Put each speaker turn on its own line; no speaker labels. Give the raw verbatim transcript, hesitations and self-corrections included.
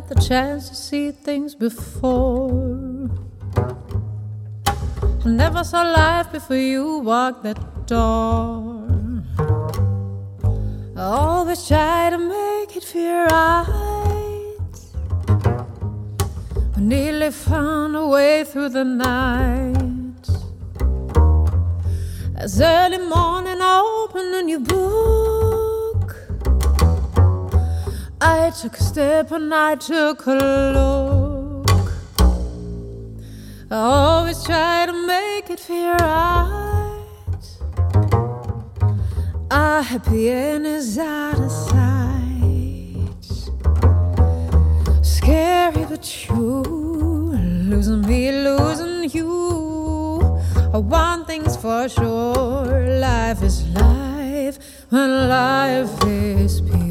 the chance to see things before. I never saw life before you walked that door. I always try to make it feel right. I nearly found a way through the night. As early morning I opened a new book, I took a step and I took a look. I always try to make it feel right. Our happy end is out of sight. Scary but true, losing me, losing you. One thing's for sure, life is life when life is pure.